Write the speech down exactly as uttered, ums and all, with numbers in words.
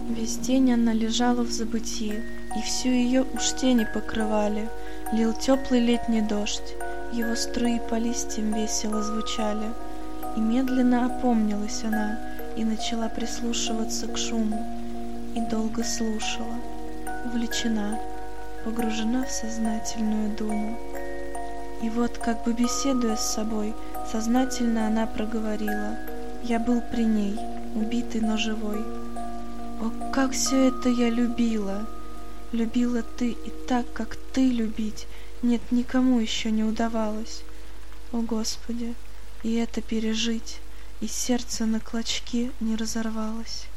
Весь день она лежала в забытии, и всю ее уж тени покрывали. Лил теплый летний дождь, его струи по листьям весело звучали. И медленно опомнилась она, и начала прислушиваться к шуму, и долго слушала, увлечена, погружена в сознательную думу. И вот, как бы беседуя с собой, сознательно она проговорила: «Я был при ней, убитый, но живой. О, как все это я любила! Любила ты, и так, как ты любить, нет, никому еще не удавалось. О, Господи, и это пережить, и сердце на клочки не разорвалось».